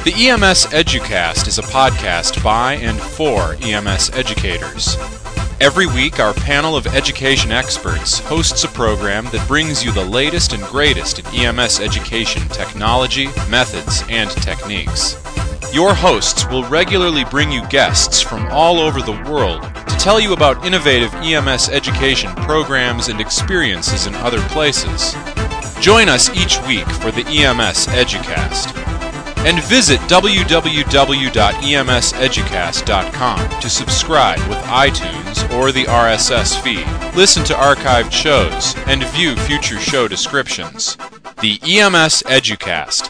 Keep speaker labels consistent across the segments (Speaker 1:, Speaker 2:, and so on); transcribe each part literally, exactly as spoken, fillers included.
Speaker 1: The E M S Educast is a podcast by and for E M S educators. Every week, our panel of education experts hosts a program that brings you the latest and greatest in E M S education technology, methods, and techniques. Your hosts will regularly bring you guests from all over the world to tell you about innovative E M S education programs and experiences in other places. Join us each week for the E M S Educast. And visit w w w dot e m s educast dot com to subscribe with iTunes or the R S S feed, listen to archived shows, and view future show descriptions. The E M S Educast.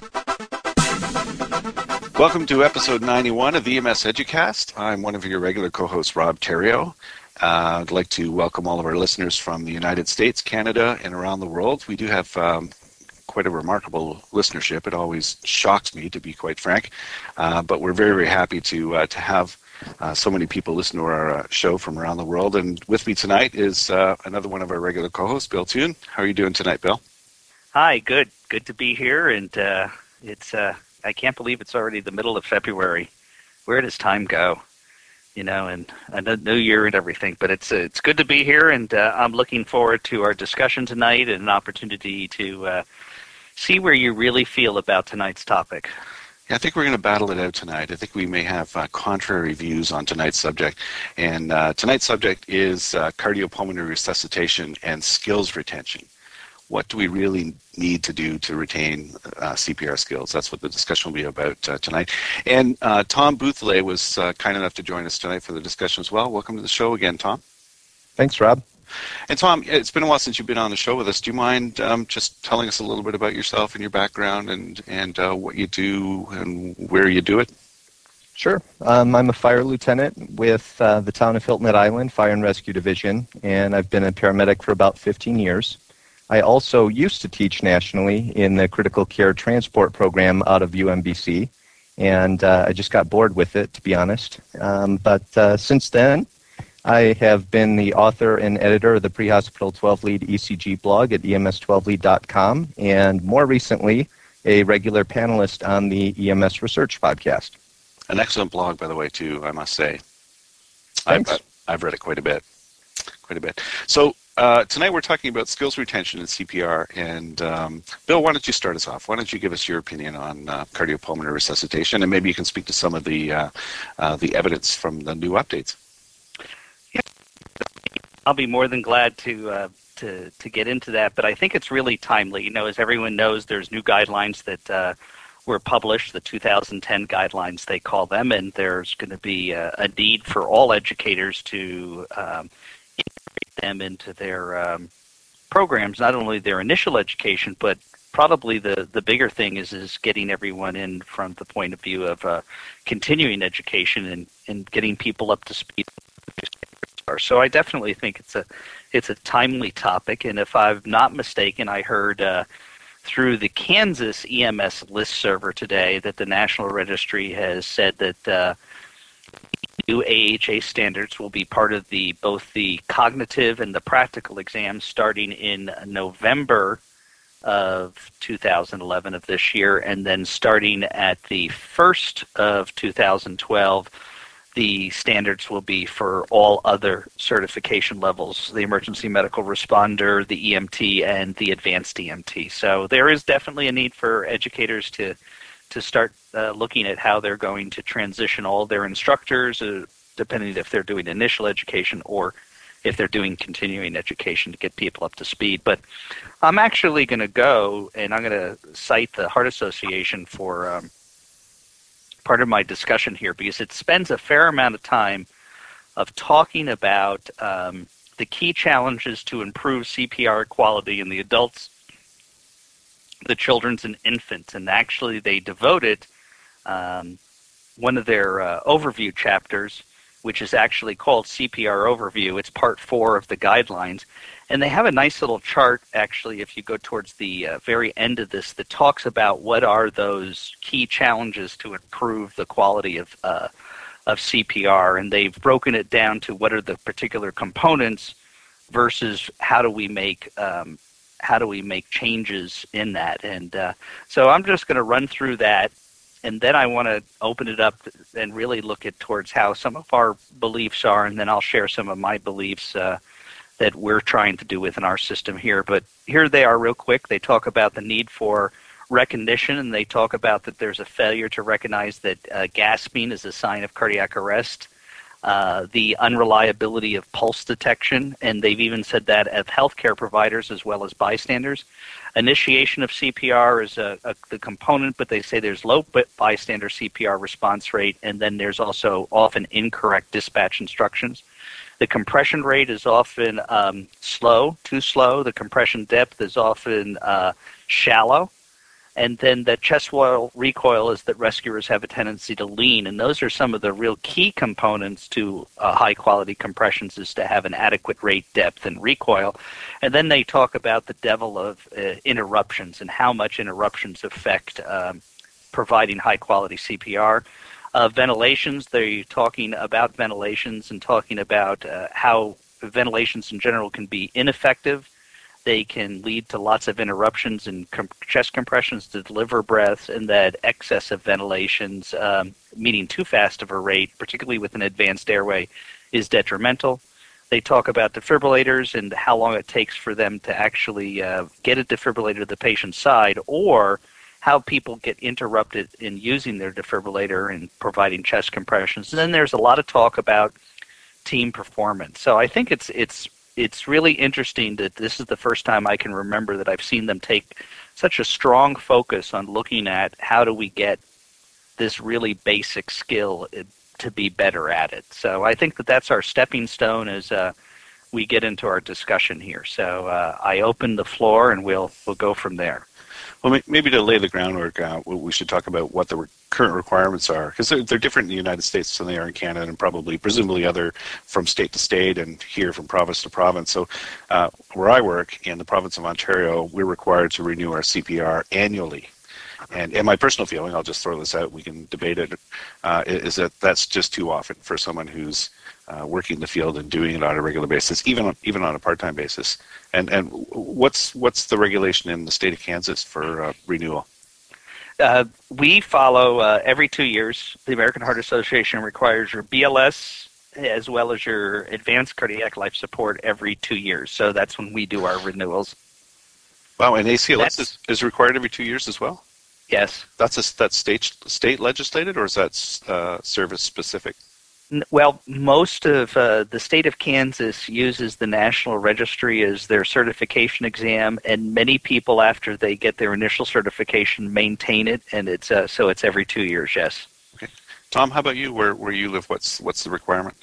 Speaker 2: Welcome to episode ninety-one of the E M S Educast. I'm one of your regular co-hosts, Rob Theriault. Uh, I'd like to welcome all of our listeners from the United States, Canada, and around the world. We do have um, quite a remarkable listenership. It always shocks me, to be quite frank, uh, but we're very, very happy to uh, to have uh, so many people listen to our uh, show from around the world. And with me tonight is uh, another one of our regular co-hosts, Bill Toon. How are you doing tonight, Bill?
Speaker 3: Hi, good. Good to be here, and uh, it's uh, I can't believe it's already the middle of February. Where does time go? You know, and a new year and everything. But it's uh, it's good to be here, and uh, I'm looking forward to our discussion tonight and an opportunity to uh, see where you really feel about tonight's topic.
Speaker 2: Yeah, I think we're going to battle it out tonight. I think we may have uh, contrary views on tonight's subject. And uh, tonight's subject is uh, cardiopulmonary resuscitation and skills retention. What do we really need to do to retain uh, C P R skills? That's what the discussion will be about uh, tonight. And uh, Tom Bouthillet was uh, kind enough to join us tonight for the discussion as well. Welcome to the show again, Tom.
Speaker 4: Thanks, Rob.
Speaker 2: And Tom, it's been a while since you've been on the show with us. Do you mind um, just telling us a little bit about yourself and your background and, and uh, what you do and where you do it?
Speaker 4: Sure. Um, I'm a fire lieutenant with uh, the town of Hilton Head Island Fire and Rescue Division, and I've been a paramedic for about fifteen years. I also used to teach nationally in the critical care transport program out of U M B C, and uh, I just got bored with it, to be honest. Um, but uh, since then, I have been the author and editor of the Pre-Hospital twelve lead E C G blog at E M S twelve lead dot com, and more recently, a regular panelist on the E M S Research podcast.
Speaker 2: An excellent blog, by the way, too, I must say.
Speaker 4: Thanks.
Speaker 2: I've, I've read it quite a bit. Quite a bit. So uh, tonight we're talking about skills retention in C P R. And um, Bill, why don't you start us off? Why don't you give us your opinion on uh, cardiopulmonary resuscitation, and maybe you can speak to some of the uh, uh, the evidence from the new updates.
Speaker 3: I'll be more than glad to uh, to to get into that, but I think it's really timely. You know, as everyone knows, there's new guidelines that uh, were published, the two thousand ten guidelines they call them, and there's going to be a, a need for all educators to um, integrate them into their um, programs, not only their initial education, but probably the, the bigger thing is is getting everyone in from the point of view of uh, continuing education and, and getting people up to speed. So I definitely think it's a it's a timely topic, and if I'm not mistaken, I heard uh, through the Kansas E M S list server today that the National Registry has said that uh, new A H A standards will be part of the both the cognitive and the practical exams starting in November of two thousand eleven of this year, and then starting at the first of two thousand twelve. The standards will be for all other certification levels, the emergency medical responder, the E M T, and the advanced E M T. So there is definitely a need for educators to to start uh, looking at how they're going to transition all their instructors, uh, depending if they're doing initial education or if they're doing continuing education to get people up to speed. But I'm actually going to go, and I'm going to cite the Heart Association for um, part of my discussion here, because it spends a fair amount of time of talking about um, the key challenges to improve C P R quality in the adults, the children's, and infants. And actually they devoted um, one of their uh, overview chapters, which is actually called C P R Overview. It's part four of the guidelines. And they have a nice little chart, actually, if you go towards the uh, very end of this, that talks about what are those key challenges to improve the quality of uh, of C P R. And they've broken it down to what are the particular components versus how do we make um, how do we make changes in that. And uh, so I'm just going to run through that and then I want to open it up and really look at towards how some of our beliefs are, and then I'll share some of my beliefs uh, that we're trying to do within our system here. But here they are real quick. They talk about the need for recognition, and they talk about that there's a failure to recognize that uh, gasping is a sign of cardiac arrest, uh, the unreliability of pulse detection, and they've even said that of healthcare providers as well as bystanders. Initiation of C P R is a, a, the component, but they say there's low bystander C P R response rate, and then there's also often incorrect dispatch instructions. The compression rate is often um, slow, too slow. The compression depth is often uh, shallow. And then the chest wall recoil is that rescuers have a tendency to lean. And those are some of the real key components to uh, high-quality compressions, is to have an adequate rate, depth, and recoil. And then they talk about the devil of uh, interruptions and how much interruptions affect um, providing high-quality C P R. Uh, ventilations, they're talking about ventilations and talking about uh, how ventilations in general can be ineffective. They can lead to lots of interruptions and com- chest compressions to deliver breaths, and that excess of ventilations, um, meaning too fast of a rate, particularly with an advanced airway, is detrimental. They talk about defibrillators and how long it takes for them to actually uh, get a defibrillator to the patient's side, or how people get interrupted in using their defibrillator and providing chest compressions. And then there's a lot of talk about team performance. So I think it's it's it's really interesting that this is the first time I can remember that I've seen them take such a strong focus on looking at how do we get this really basic skill to be better at it. So I think that that's our stepping stone as uh, we get into our discussion here. So uh, I open the floor, and we'll we'll go from there.
Speaker 2: Well, maybe to lay the groundwork, uh, we should talk about what the re- current requirements are, because they're, they're different in the United States than they are in Canada, and probably, presumably, other from state to state and here from province to province. So uh, where I work, in the province of Ontario, we're required to renew our C P R annually. And, and my personal feeling, I'll just throw this out, we can debate it, uh, is that that's just too often for someone who's uh, working the field and doing it on a regular basis, even on, even on a part-time basis. And and what's what's the regulation in the state of Kansas for uh, renewal?
Speaker 3: Uh, we follow uh, every two years. The American Heart Association requires your B L S as well as your advanced cardiac life support every two years. So that's when we do our renewals.
Speaker 2: Wow, and A C L S is, is required every two years as well?
Speaker 3: Yes.
Speaker 2: That's a, that's state state legislated, or is that uh, service specific?
Speaker 3: Well, most of uh, the state of Kansas uses the National Registry as their certification exam, and many people, after they get their initial certification, maintain it, and it's uh, so it's every two years. Yes.
Speaker 2: Okay, Tom, how about you? Where where you live? What's what's the requirement?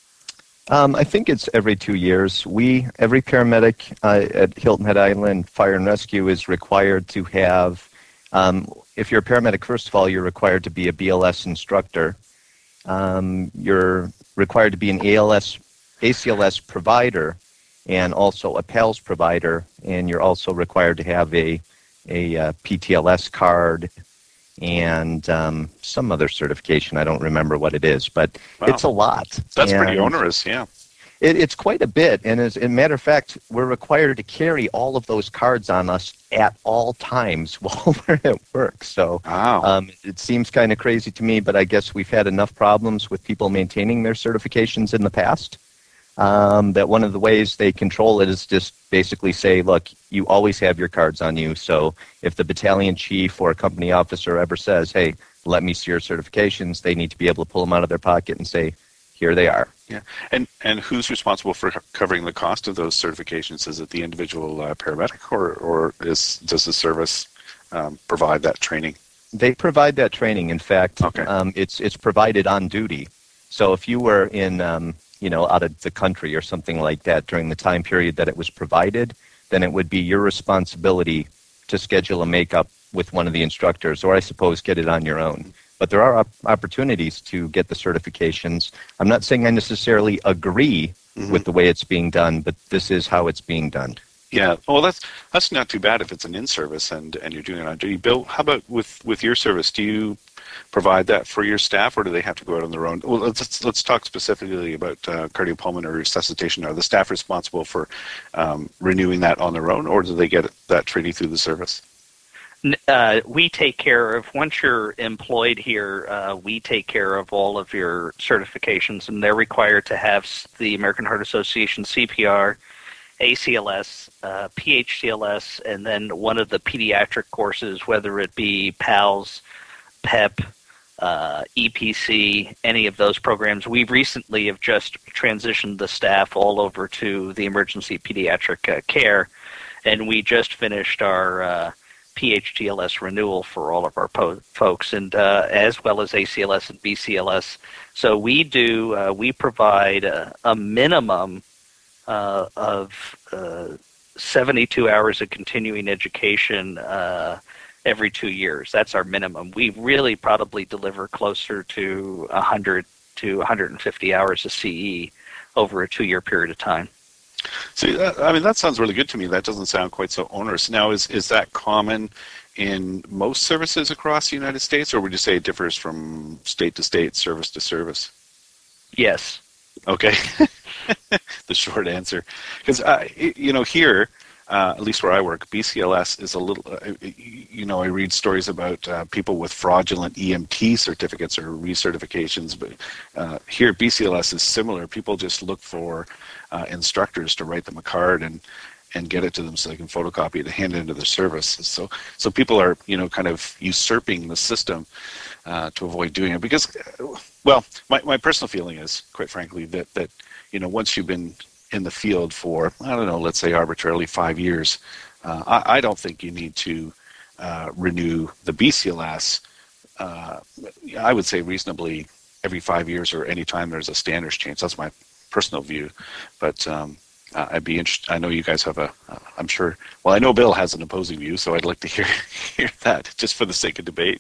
Speaker 4: Um, I think it's every two years. We every paramedic uh, at Hilton Head Island Fire and Rescue is required to have. Um, if you're a paramedic, first of all, you're required to be a B L S instructor. Um, you're required to be an A L S, A C L S provider, and also a PALS provider, and you're also required to have a a uh, P T L S card and um, some other certification. I don't remember what it is, but
Speaker 2: wow.
Speaker 4: It's a lot.
Speaker 2: That's
Speaker 4: and
Speaker 2: pretty onerous, yeah.
Speaker 4: It, it's quite a bit, and as a matter of fact, we're required to carry all of those cards on us at all times while we're at work. So
Speaker 2: wow.
Speaker 4: um, it seems kind of crazy to me, but I guess we've had enough problems with people maintaining their certifications in the past um, that one of the ways they control it is just basically say, look, you always have your cards on you. So if the battalion chief or a company officer ever says, hey, let me see your certifications, they need to be able to pull them out of their pocket and say, here they are.
Speaker 2: Yeah, and and who's responsible for covering the cost of those certifications? Is it the individual uh, paramedic, or or is does the service um, provide that training?
Speaker 4: They provide that training. In fact,
Speaker 2: okay.
Speaker 4: um, it's it's provided on duty. So if you were in um, you know out of the country or something like that during the time period that it was provided, then it would be your responsibility to schedule a makeup with one of the instructors, or I suppose get it on your own. But there are op- opportunities to get the certifications. I'm not saying I necessarily agree mm-hmm. with the way it's being done, but this is how it's being done.
Speaker 2: Yeah, well, that's that's not too bad if it's an in-service and, and you're doing it on duty. Bill, how about with, with your service? Do you provide that for your staff, or do they have to go out on their own? Well, let's let's talk specifically about uh, cardiopulmonary resuscitation. Are the staff responsible for um, renewing that on their own, or do they get that training through the service?
Speaker 3: Uh, we take care of, once you're employed here, uh, we take care of all of your certifications, and they're required to have the American Heart Association C P R, A C L S, uh, P H C L S, and then one of the pediatric courses, whether it be PALS, PEP, uh, E P C, any of those programs. We recently have just transitioned the staff all over to the emergency pediatric uh, care, and we just finished our uh, P H G L S renewal for all of our po- folks, and uh, as well as A C L S and B C L S. So we do, uh, we provide a, a minimum uh, of uh, seventy-two hours of continuing education uh, every two years. That's our minimum. We really probably deliver closer to one hundred to one hundred fifty hours of C E over a two-year period of time.
Speaker 2: See, that, I mean, that sounds really good to me. That doesn't sound quite so onerous. Now, is is that common in most services across the United States, or would you say it differs from state to state, service to service?
Speaker 3: Yes.
Speaker 2: Okay. The short answer. Because, uh, you know, here, uh, at least where I work, B C L S is a little, uh, you know, I read stories about uh, people with fraudulent E M T certificates or recertifications, but uh, here B C L S is similar. People just look for uh, instructors to write them a card and and get it to them so they can photocopy it and hand it into their service. So, so people are, you know, kind of usurping the system uh, to avoid doing it. Because, well, my, my personal feeling is, quite frankly, that, that, you know, once you've been in the field for, I don't know, let's say arbitrarily five years, uh, I, I don't think you need to uh, renew the B C L S, uh, I would say reasonably every five years or any time there's a standards change. That's my personal view. But, um, Uh, I'd be interested. I know you guys have a. Uh, I'm sure. Well, I know Bill has an opposing view, so I'd like to hear hear that, just for the sake of debate.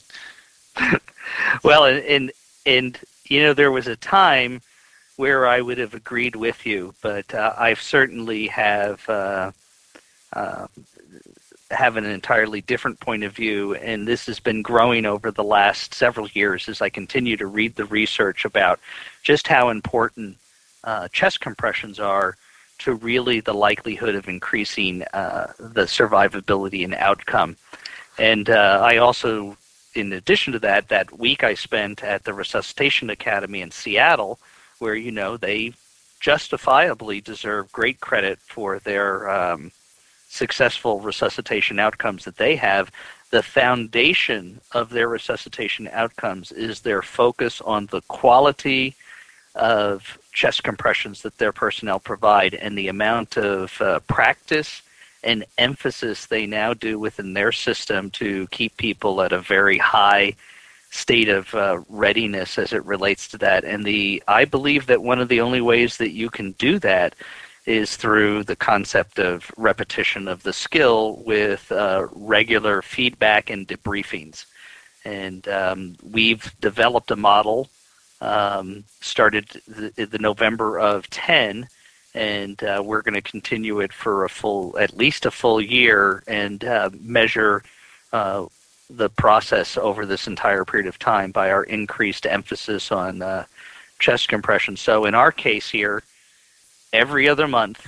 Speaker 3: Well, and, and and you know, there was a time where I would have agreed with you, but uh, I certainly have uh, uh, have an entirely different point of view, and this has been growing over the last several years as I continue to read the research about just how important uh, chest compressions are to really the likelihood of increasing uh, the survivability and outcome. And uh, I also, in addition to that, that week I spent at the Resuscitation Academy in Seattle, where, you know, they justifiably deserve great credit for their um, successful resuscitation outcomes that they have. The foundation of their resuscitation outcomes is their focus on the quality of chest compressions that their personnel provide and the amount of uh, practice and emphasis they now do within their system to keep people at a very high state of uh, readiness as it relates to that. And the I believe that one of the only ways that you can do that is through the concept of repetition of the skill with uh, regular feedback and debriefings. And um, we've developed a model Um, started the, the November of ten, and uh, we're going to continue it for a full, at least a full year, and uh, measure uh, the process over this entire period of time by our increased emphasis on uh, chest compression. So in our case here, every other month,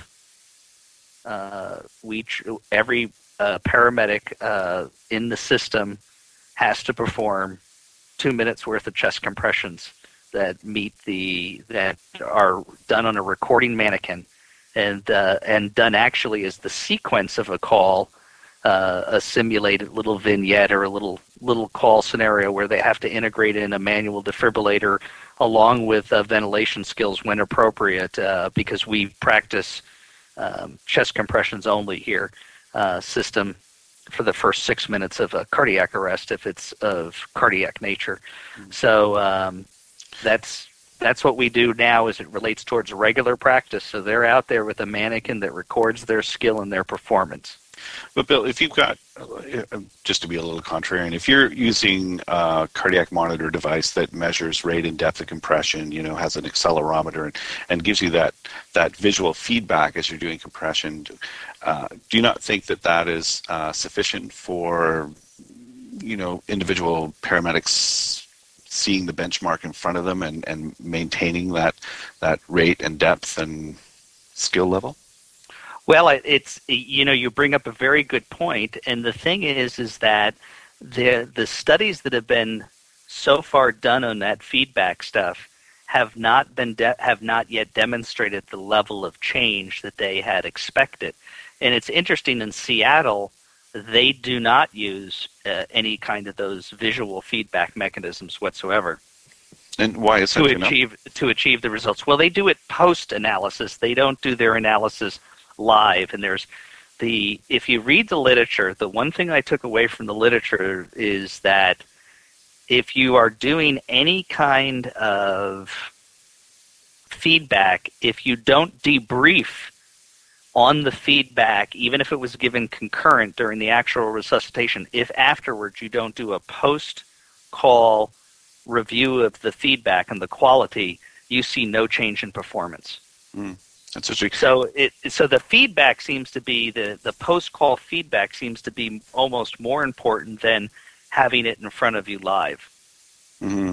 Speaker 3: uh, we every uh, paramedic uh, in the system has to perform two minutes worth of chest compressions that meet the that are done on a recording mannequin, and uh, and done actually as the sequence of a call, uh, a simulated little vignette or a little little call scenario where they have to integrate in a manual defibrillator along with uh, ventilation skills when appropriate, uh, because we practice um, chest compressions only here, uh, system for the first six minutes of a cardiac arrest if it's of cardiac nature. Mm-hmm. So. Um, That's that's what we do now as it relates towards regular practice. So they're out there with a mannequin that records their skill and their performance.
Speaker 2: But Bill, if you've got, just to be a little contrarian, if you're using a cardiac monitor device that measures rate and depth of compression, you know, has an accelerometer and, and gives you that, that visual feedback as you're doing compression, uh, do you not think that that is uh, sufficient for, you know, individual paramedics seeing the benchmark in front of them and, and maintaining that that rate and depth and skill level?
Speaker 3: Well, it's, you know, you bring up a very good point, and the thing is, is that the the studies that have been so far done on that feedback stuff have not been de- have not yet demonstrated the level of change that they had expected. And it's interesting, in Seattle, they do not use uh, any kind of those visual feedback mechanisms whatsoever.
Speaker 2: And why is that?
Speaker 3: To achieve to achieve the results? Well, they do it post analysis. They don't do their analysis live. And there's the if you read the literature, the one thing I took away from the literature is that if you are doing any kind of feedback, if you don't debrief on the feedback, even if it was given concurrent during the actual resuscitation, if afterwards you don't do a post-call review of the feedback and the quality, you see no change in performance.
Speaker 2: Mm, that's interesting.
Speaker 3: So it so the feedback seems to be, the, the post-call feedback seems to be almost more important than having it in front of you live.
Speaker 2: Mm-hmm.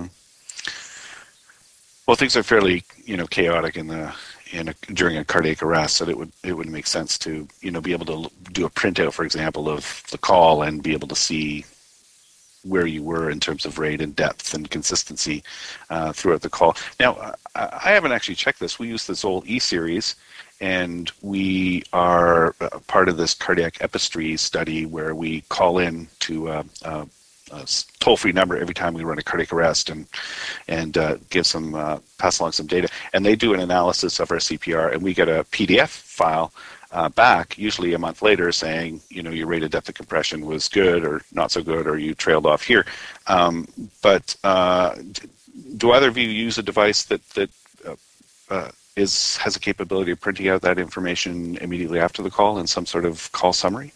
Speaker 2: Well, things are fairly, you know, chaotic in the in a, during a cardiac arrest, so it would it would make sense to, you know, be able to do a printout, for example, of the call and be able to see where you were in terms of rate and depth and consistency uh, throughout the call. Now, I, I haven't actually checked this. We use this old E-Series, and we are part of this cardiac epistry study where we call in to uh, uh, a toll-free number every time we run a cardiac arrest and and uh, give some uh, pass along some data. And they do an analysis of our C P R, and we get a P D F file uh, back, usually a month later, saying, you know, your rated depth of compression was good or not so good, or you trailed off here. Um, but uh, do either of you use a device that that uh, uh, is has a capability of printing out that information immediately after the call in some sort of call summary?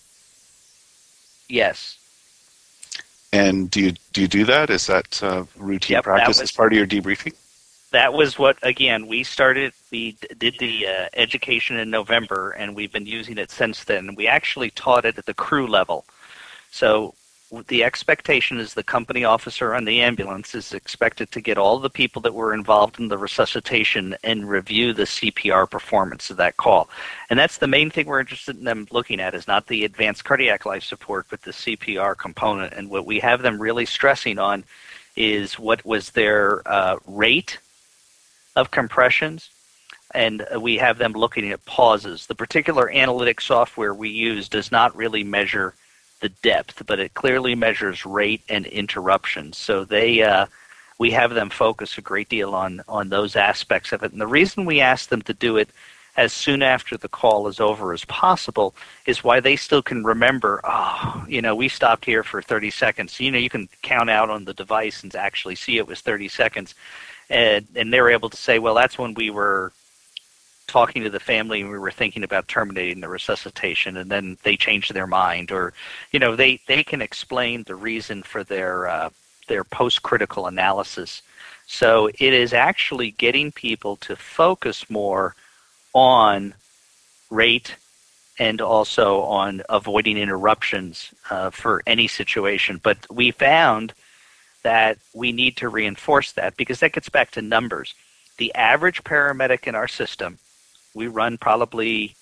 Speaker 3: Yes.
Speaker 2: And do you do you do that? Is that uh, routine
Speaker 3: Yep,
Speaker 2: practice
Speaker 3: that was,
Speaker 2: as part of your debriefing?
Speaker 3: That was what, again, we started, we did the uh, education in November, and we've been using it since then. We actually taught it at the crew level. So the expectation is the company officer on the ambulance is expected to get all the people that were involved in the resuscitation and review the C P R performance of that call. And that's the main thing we're interested in them looking at, is not the advanced cardiac life support, but the C P R component. And what we have them really stressing on is what was their uh, rate of compressions, and we have them looking at pauses. The particular analytic software we use does not really measure the depth, but it clearly measures rate and interruptions. So they, uh, we have them focus a great deal on on those aspects of it. And the reason we ask them to do it as soon after the call is over as possible is why they still can remember, oh, you know, we stopped here for thirty seconds. You know, you can count out on the device and actually see it was thirty seconds. And, and they're able to say, well, that's when we were talking to the family and we were thinking about terminating the resuscitation, and then they changed their mind. Or, you know, they, they can explain the reason for their uh, their post-critical analysis. So it is actually getting people to focus more on rate and also on avoiding interruptions uh, for any situation. But we found that we need to reinforce that, because that gets back to numbers. The average paramedic in our system, we run probably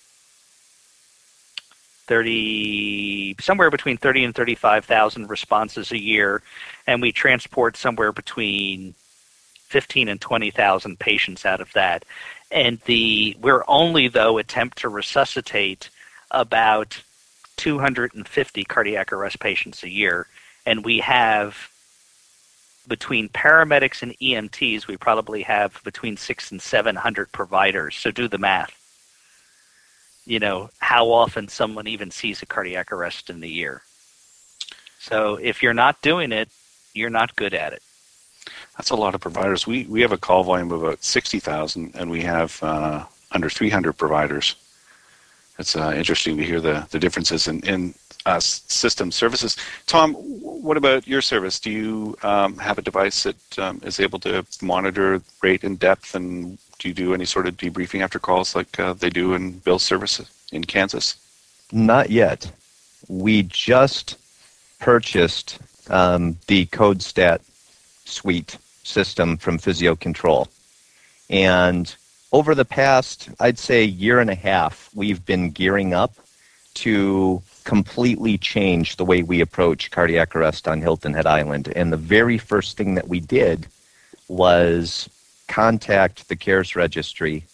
Speaker 3: thirty, somewhere between thirty and thirty-five thousand responses a year, and we transport somewhere between fifteen and twenty thousand patients out of that. And the we're only, though, attempt to resuscitate about two hundred fifty cardiac arrest patients a year, and we have, between paramedics and E M Ts, we probably have between six and seven hundred providers. So do the math. You know, how often someone even sees a cardiac arrest in the year. So if you're not doing it, you're not good at it.
Speaker 2: That's a lot of providers. We we have a call volume of about sixty thousand, and we have uh, under three hundred providers. It's uh, interesting to hear the, the differences in, in uh, system services. Tom, what about your service? Do you um, have a device that um, is able to monitor rate and depth, and do you do any sort of debriefing after calls like uh, they do in Bill's service in Kansas?
Speaker 4: Not yet. We just purchased um, the CodeStat suite system from Physio Control. And over the past, I'd say, year and a half, we've been gearing up to completely change the way we approach cardiac arrest on Hilton Head Island. And the very first thing that we did was contact the CARES registry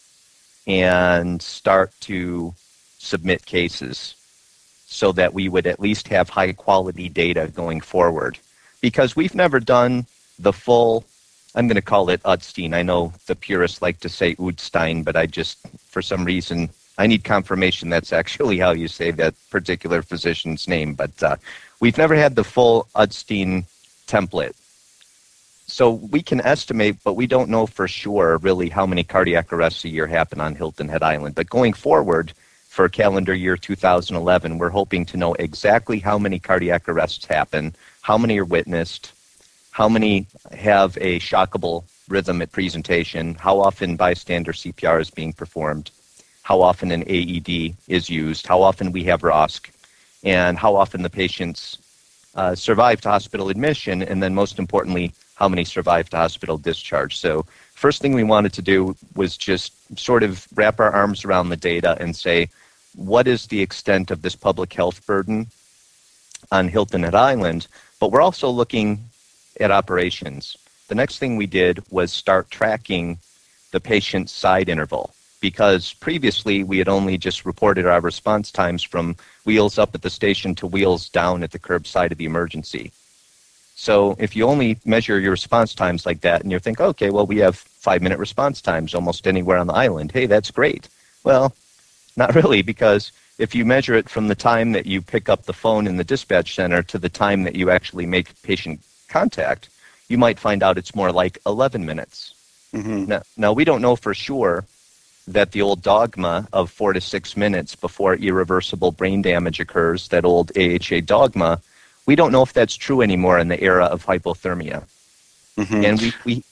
Speaker 4: and start to submit cases so that we would at least have high-quality data going forward. Because we've never done the full, I'm going to call it Utstein. I know the purists like to say Utstein, but I just, for some reason, I need confirmation that's actually how you say that particular physician's name. But uh, we've never had the full Utstein template. So we can estimate, but we don't know for sure really how many cardiac arrests a year happen on Hilton Head Island. But going forward, for calendar year two thousand eleven, we're hoping to know exactly how many cardiac arrests happen, how many are witnessed, how many have a shockable rhythm at presentation, how often bystander C P R is being performed, how often an A E D is used, how often we have R O S C, and how often the patients uh, survive to hospital admission, and then most importantly, how many survive to hospital discharge. So first thing we wanted to do was just sort of wrap our arms around the data and say, what is the extent of this public health burden on Hilton Head Island? But we're also looking at operations. The next thing we did was start tracking the patient's side interval, because previously we had only just reported our response times from wheels up at the station to wheels down at the curbside of the emergency. So if you only measure your response times like that and you think, okay, well, we have five-minute response times almost anywhere on the island. Hey, that's great. Well, not really, because if you measure it from the time that you pick up the phone in the dispatch center to the time that you actually make patient contact, you might find out it's more like eleven minutes. Mm-hmm. Now, now, we don't know for sure that the old dogma of four to six minutes before irreversible brain damage occurs, that old A H A dogma, we don't know if that's true anymore in the era of hypothermia. Mm-hmm. And we, we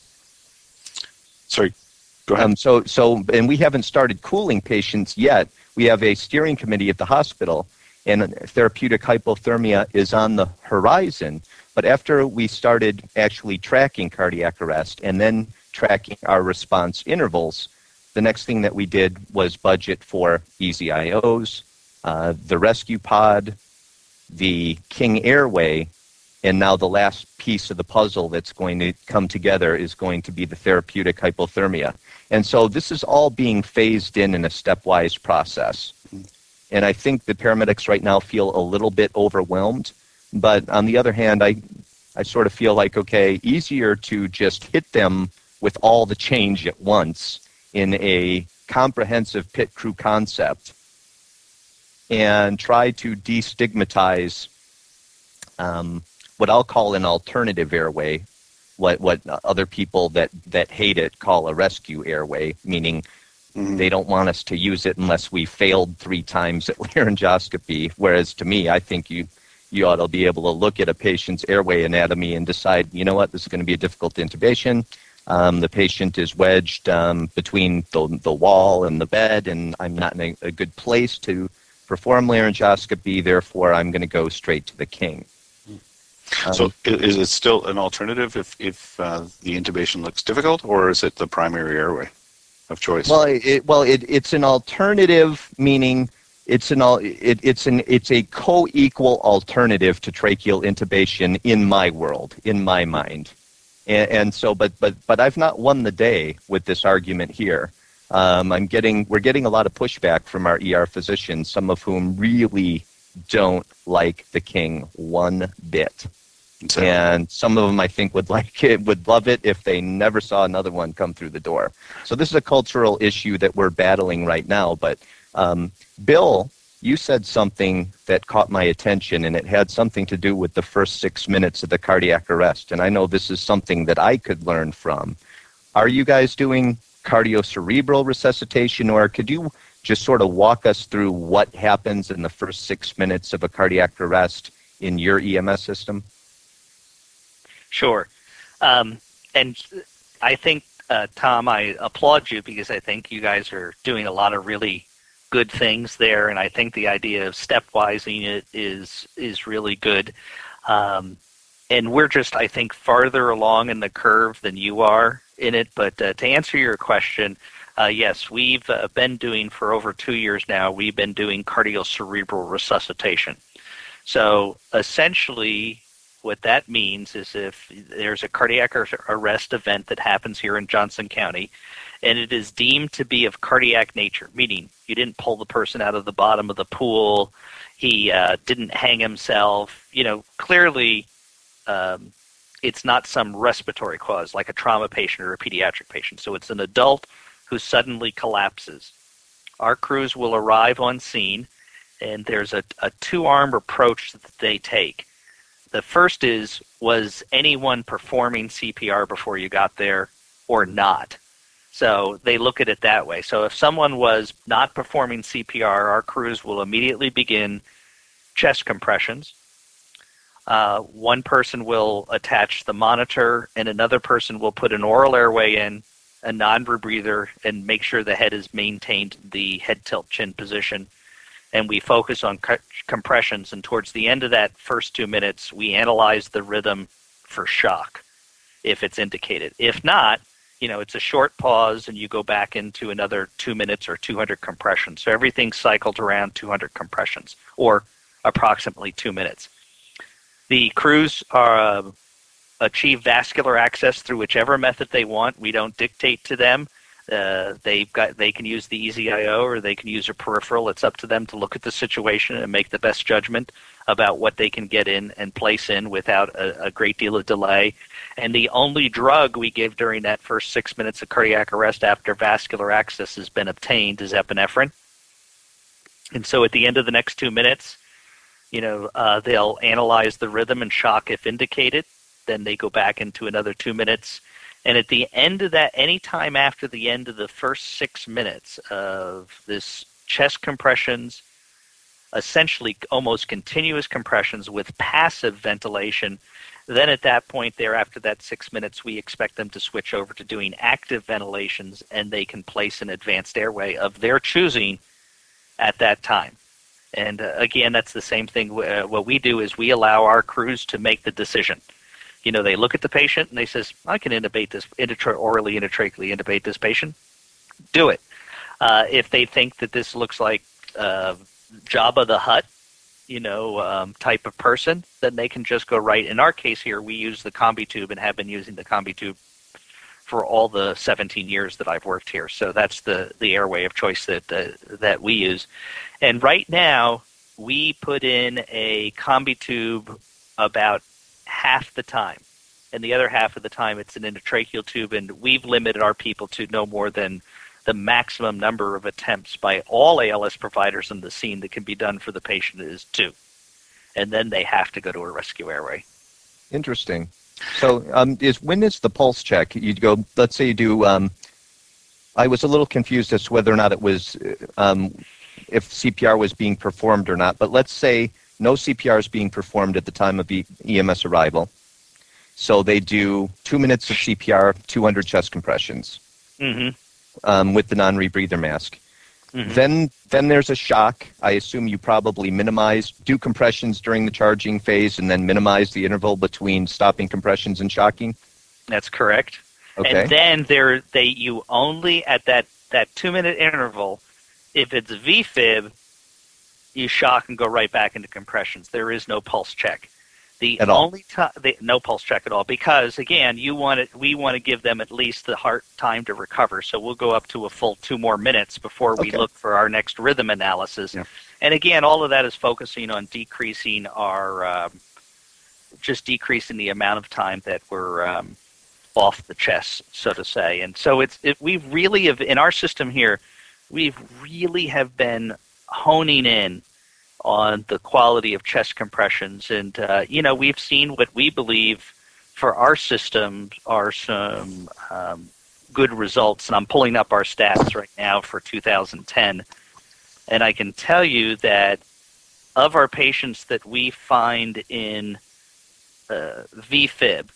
Speaker 2: sorry, go ahead.
Speaker 4: Um, so, so, and we haven't started cooling patients yet. We have a steering committee at the hospital, and therapeutic hypothermia is on the horizon. But after we started actually tracking cardiac arrest and then tracking our response intervals, the next thing that we did was budget for E Z I Os, uh, the rescue pod, the King Airway, and now the last piece of the puzzle that's going to come together is going to be the therapeutic hypothermia. And so this is all being phased in in a stepwise process. And I think the paramedics right now feel a little bit overwhelmed. But on the other hand, I, I sort of feel like, okay, easier to just hit them with all the change at once in a comprehensive pit crew concept and try to destigmatize um, what I'll call an alternative airway, what what other people that, that hate it call a rescue airway, meaning mm-hmm. they don't want us to use it unless we failed three times at laryngoscopy, whereas to me, I think you, you ought to be able to look at a patient's airway anatomy and decide, you know what, this is going to be a difficult intubation. Um, the patient is wedged um, between the, the wall and the bed, and I'm not in a, a good place to perform laryngoscopy, therefore I'm going to go straight to the king. Um,
Speaker 2: so is it still an alternative if, if uh, the intubation looks difficult, or is it the primary airway of choice?
Speaker 4: Well, it, well, it, it's an alternative, meaning it's an it, it's an it's a co-equal alternative to tracheal intubation in my world, in my mind, and, and so, but but but I've not won the day with this argument here. Um, I'm getting we're getting a lot of pushback from our E R physicians, some of whom really don't like the king one bit. Exactly. And some of them I think would like it, would love it if they never saw another one come through the door. So this is a cultural issue that we're battling right now. But um, Bill, you said something that caught my attention, and it had something to do with the first six minutes of the cardiac arrest. And I know this is something that I could learn from. Are you guys doing cardiocerebral resuscitation, or could you just sort of walk us through what happens in the first six minutes of a cardiac arrest in your E M S system?
Speaker 3: Sure. Um, and I think, uh, Tom, I applaud you because I think you guys are doing a lot of really good things there, and I think the idea of stepwising it is is really good. Um, and we're just, I think, farther along in the curve than you are in it. But uh, to answer your question, uh, yes, we've uh, been doing for over two years now, we've been doing cardiocerebral resuscitation. So essentially what that means is if there's a cardiac arrest event that happens here in Johnson County, and it is deemed to be of cardiac nature, meaning you didn't pull the person out of the bottom of the pool, he uh, didn't hang himself, you know, clearly um, it's not some respiratory cause like a trauma patient or a pediatric patient. So it's an adult who suddenly collapses. Our crews will arrive on scene, and there's a, a two-arm approach that they take. The first is, was anyone performing C P R before you got there or not? So they look at it that way. So if someone was not performing C P R, our crews will immediately begin chest compressions. Uh, one person will attach the monitor, and another person will put an oral airway in, a non-rebreather, and make sure the head is maintained in the head tilt chin position. And we focus on co- compressions, and towards the end of that first two minutes, we analyze the rhythm for shock, if it's indicated. If not, you know, it's a short pause, and you go back into another two minutes or two hundred compressions. So everything's cycled around two hundred compressions, or approximately two minutes. The crews are, uh, achieve vascular access through whichever method they want. We don't dictate to them. Uh, they've got, they can use the E Z I O or they can use a peripheral. It's up to them to look at the situation and make the best judgment about what they can get in and place in without a, a great deal of delay. And the only drug we give during that first six minutes of cardiac arrest after vascular access has been obtained is epinephrine. And so at the end of the next two minutes, you know, uh, they'll analyze the rhythm and shock if indicated. Then they go back into another two minutes. And at the end of that, any time after the end of the first six minutes of this chest compressions, essentially almost continuous compressions with passive ventilation, then at that point there, after that six minutes, we expect them to switch over to doing active ventilations, and they can place an advanced airway of their choosing at that time. And uh, again, that's the same thing. Uh, what we do is we allow our crews to make the decision. You know, they look at the patient and they says, I can intubate this, intra- orally intratracheally intubate this patient. Do it. Uh, if they think that this looks like uh, Jabba the Hutt, you know, um, type of person, then they can just go right. In our case here, we use the combi tube and have been using the combi tube for all the seventeen years that I've worked here. So that's the, the airway of choice that uh, that we use. And right now, we put in a combi tube about half the time, and the other half of the time it's an endotracheal tube, and we've limited our people to no more than the maximum number of attempts by all A L S providers in the scene that can be done for the patient is two, and then they have to go to a rescue airway.
Speaker 4: Interesting. So um, is when is the pulse check? You go, let's say you do, um, I was a little confused as to whether or not it was, um, if C P R was being performed or not, but let's say no C P R is being performed at the time of E M S arrival. So they do two minutes of C P R, two hundred chest compressions
Speaker 3: mm-hmm.
Speaker 4: um, with the non-rebreather mask.
Speaker 3: Mm-hmm.
Speaker 4: Then then there's a shock. I assume you probably minimize, do compressions during the charging phase and then minimize the interval between stopping compressions and shocking?
Speaker 3: That's correct.
Speaker 4: Okay.
Speaker 3: And then there, they you only, at that, that two-minute interval, if it's V Fib, you shock and go right back into compressions. There is no pulse check. The
Speaker 4: at all.
Speaker 3: only time, no pulse check at all, because again, you want it. We want to give them at least the heart time to recover. So we'll go up to a full two more minutes before we
Speaker 4: okay.
Speaker 3: look for our next rhythm analysis.
Speaker 2: Yeah.
Speaker 3: And again, all of that is focusing on decreasing our, um, just decreasing the amount of time that we're um, off the chest, so to say. And so it's it, we really have in our system here, we really have been honing in on the quality of chest compressions. And, uh, you know, we've seen what we believe for our system are some um, good results. And I'm pulling up our stats right now for two thousand ten. And I can tell you that of our patients that we find in uh, V Fib,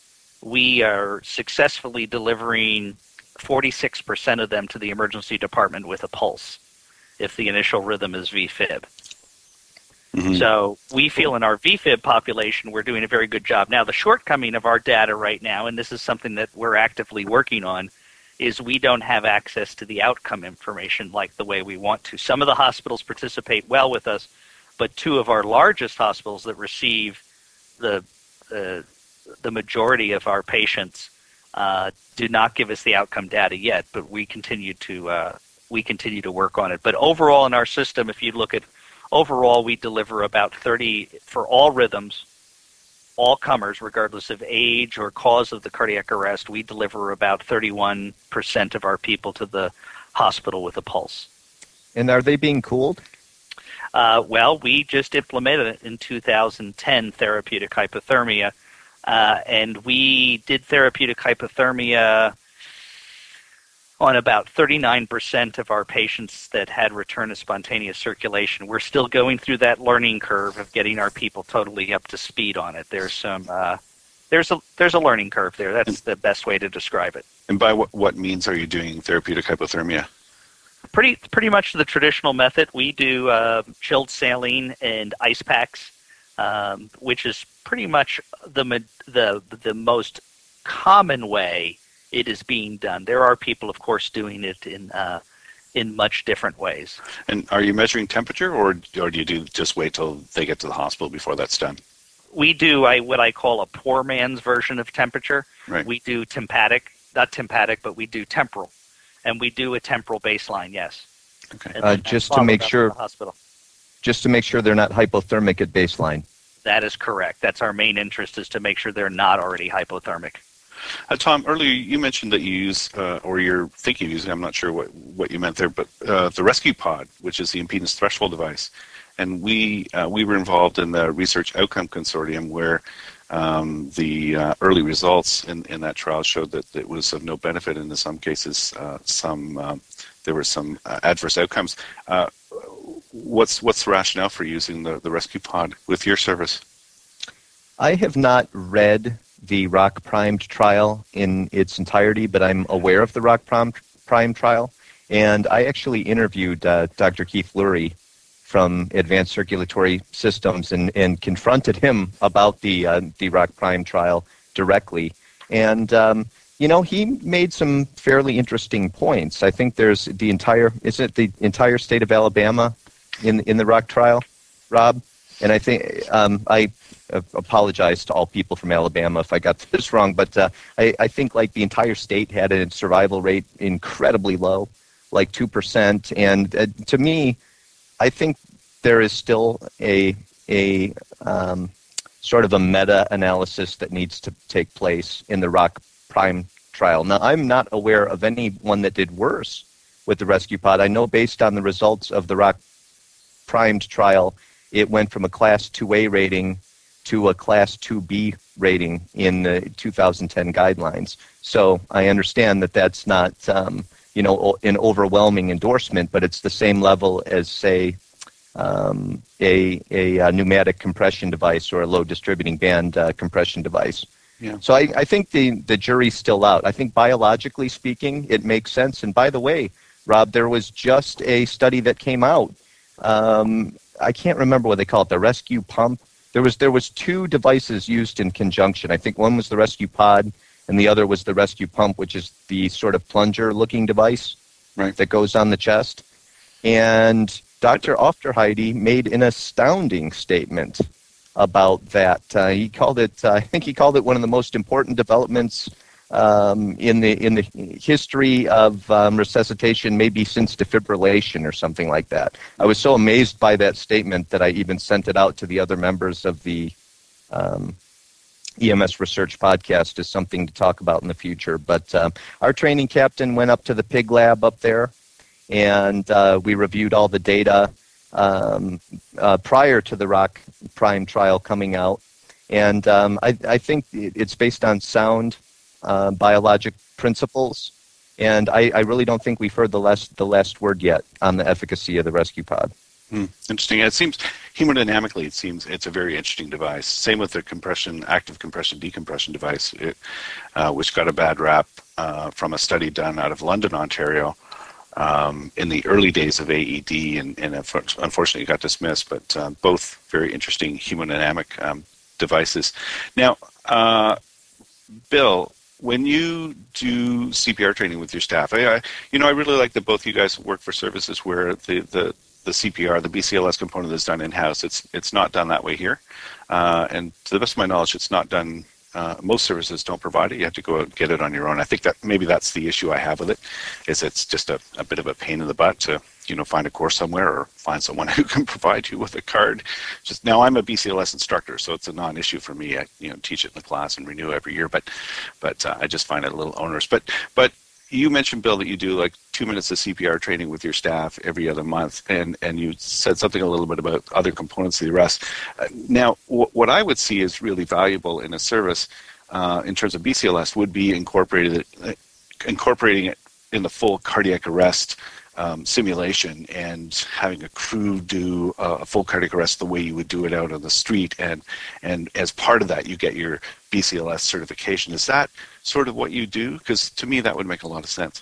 Speaker 3: we are successfully delivering forty-six percent of them to the emergency department with a pulse if the initial rhythm is V Fib.
Speaker 2: Mm-hmm.
Speaker 3: So we feel in our V Fib population we're doing a very good job. Now, the shortcoming of our data right now, and this is something that we're actively working on, is we don't have access to the outcome information like the way we want to. Some of the hospitals participate well with us, but two of our largest hospitals that receive the uh, the majority of our patients uh, do not give us the outcome data yet. But we continue to uh, we continue to work on it. But overall, in our system, if you look at overall, we deliver about thirty for all rhythms, all comers, regardless of age or cause of the cardiac arrest. We deliver about thirty-one percent of our people to the hospital with a pulse.
Speaker 4: And are they being cooled?
Speaker 3: Uh, well, we just implemented in two thousand ten therapeutic hypothermia, uh, and we did therapeutic hypothermia on about thirty-nine percent of our patients that had return of spontaneous circulation. We're still going through that learning curve of getting our people totally up to speed on it. There's some, uh, there's a there's a learning curve there. That's the best way to describe it.
Speaker 2: And by what, what means are you doing therapeutic hypothermia?
Speaker 3: Pretty pretty much the traditional method. We do uh, chilled saline and ice packs, um, which is pretty much the the the most common way it is being done. There are people, of course, doing it in uh, in much different ways.
Speaker 2: And are you measuring temperature, or or do you do just wait till they get to the hospital before that's done?
Speaker 3: We do I, what I call a poor man's version of temperature.
Speaker 2: Right.
Speaker 3: We do tympatic, not tympatic, but we do temporal. And we do a temporal baseline, yes.
Speaker 2: Okay.
Speaker 3: And
Speaker 4: Uh,
Speaker 3: then
Speaker 4: just to
Speaker 3: followed
Speaker 4: make
Speaker 3: up
Speaker 4: sure-
Speaker 3: in the hospital.
Speaker 4: Just to make sure they're not hypothermic at baseline.
Speaker 3: That is correct. That's our main interest, is to make sure they're not already hypothermic.
Speaker 2: Uh, Tom, earlier you mentioned that you use, uh, or you're thinking of using, I'm not sure what, what you meant there, but uh, the Rescue Pod, which is the impedance threshold device. And we uh, we were involved in the Research Outcome Consortium, where um, the uh, early results in, in that trial showed that it was of no benefit, and in some cases, uh, some um, there were some uh, adverse outcomes. Uh, what's what's the rationale for using the, the Rescue Pod with your service?
Speaker 4: I have not read the Rock Primed trial in its entirety, but I'm aware of the Rock Prime, Prime trial. And I actually interviewed uh, Doctor Keith Lurie from Advanced Circulatory Systems and, and confronted him about the uh, the Rock Prime trial directly. And, um, you know, he made some fairly interesting points. I think there's the entire, is it the entire state of Alabama in in the Rock trial, Rob? And I think um, I apologize to all people from Alabama if I got this wrong, but uh, I, I think like the entire state had a survival rate incredibly low, like two percent. And uh, to me, I think there is still a a um, sort of a meta-analysis that needs to take place in the Rock Prime trial. Now, I'm not aware of anyone that did worse with the Rescue Pod. I know based on the results of the Rock Primed trial, it went from a Class two A rating to a Class two B rating in the two thousand ten guidelines. So I understand that that's not, um, you know, an overwhelming endorsement, but it's the same level as, say, um, a, a, a pneumatic compression device or a low distributing band uh, compression device.
Speaker 2: Yeah.
Speaker 4: So I, I think the, the jury's still out. I think biologically speaking, it makes sense. And by the way, Rob, there was just a study that came out. Um, I can't remember what they call it, the rescue pump. There was there was two devices used in conjunction. I think one was the Rescue Pod, and the other was the Rescue Pump, which is the sort of plunger-looking device
Speaker 2: Right.
Speaker 4: that goes on the chest. And Doctor Aufderheide made an astounding statement about that. Uh, he called it, uh, I think he called it one of the most important developments um, in the in the history of um, resuscitation, maybe since defibrillation or something like that. I was so amazed by that statement that I even sent it out to the other members of the um, E M S Research Podcast as something to talk about in the future. But uh, our training captain went up to the pig lab up there, and uh, we reviewed all the data um, uh, prior to the Rock Prime trial coming out. And um, I, I think it's based on sound uh, biologic principles. And I, I really don't think we've heard the last, the last word yet on the efficacy of the Rescue Pod.
Speaker 2: Hmm. Interesting. It seems hemodynamically, it seems it's a very interesting device. Same with the compression, active compression decompression device, it, uh, which got a bad rap uh, from a study done out of London, Ontario, um, in the early days of A E D, and, and unfortunately got dismissed, but uh, both very interesting hemodynamic um, devices. Now, uh, Bill, when you do C P R training with your staff, I, I, you know, I really like that both you guys work for services where the, the, the C P R, the B C L S component is done in-house. It's it's not done that way here. Uh, and to the best of my knowledge, it's not done, uh, most services don't provide it. You have to go out and get it on your own. I think that maybe that's the issue I have with it, is it's just a, a bit of a pain in the butt to, you know, find a course somewhere or find someone who can provide you with a card. Just now, I'm a B C L S instructor, so it's a non-issue for me. I, you know, teach it in the class and renew every year, but but uh, I just find it a little onerous. But but you mentioned, Bill, that you do like two minutes of C P R training with your staff every other month, and, and you said something a little bit about other components of the arrest. Uh, now, w- what I would see is really valuable in a service uh, in terms of B C L S would be incorporated, uh, incorporating it in the full cardiac arrest um, simulation and having a crew do uh, a full cardiac arrest the way you would do it out on the street. And, and as part of that, you get your B C L S certification. Is that sort of what you do? Because to me, that would make a lot of sense.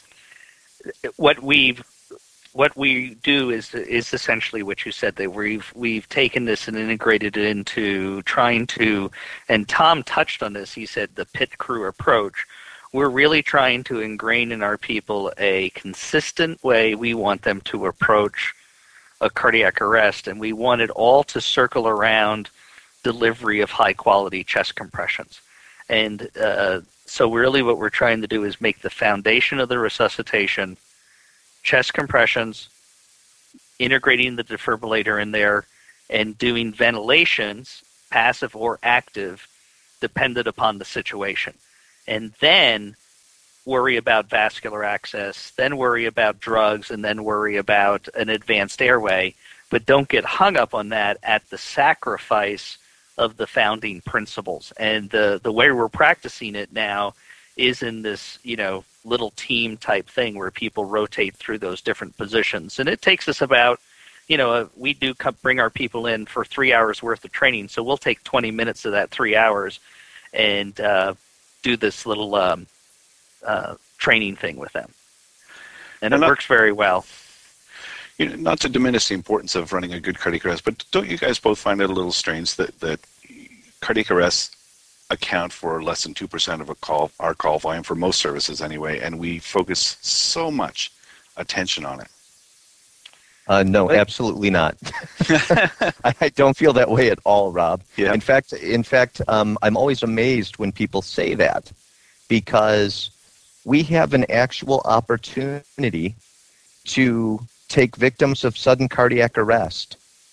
Speaker 3: What we've what we do is is essentially what you said, that we've we've taken this and integrated it into trying to, and Tom touched on this. He said the pit crew approach. We're really trying to ingrain in our people a consistent way we want them to approach a cardiac arrest, and we want it all to circle around delivery of high-quality chest compressions. And uh, so really what we're trying to do is make the foundation of the resuscitation chest compressions, integrating the defibrillator in there, and doing ventilations, passive or active, dependent upon the situation. And then worry about vascular access, then worry about drugs, and then worry about an advanced airway. But don't get hung up on that at the sacrifice of the founding principles. And the, the way we're practicing it now is in this, you know, little team type thing where people rotate through those different positions. And it takes us about, you know, we do come, bring our people in for three hours worth of training. So we'll take twenty minutes of that three hours and uh, do this little um, uh, training thing with them. And, and it not, works very well.
Speaker 2: You know, not to diminish the importance of running a good cardiac arrest, but don't you guys both find it a little strange that, that cardiac arrests account for less than two percent of a call, our call volume for most services anyway, and we focus so much attention on it?
Speaker 4: Uh, no, absolutely not. I, I don't feel that way at all, Rob.
Speaker 2: Yeah.
Speaker 4: In fact, in fact, um, I'm always amazed when people say that, because we have an actual opportunity to take victims of sudden cardiac arrest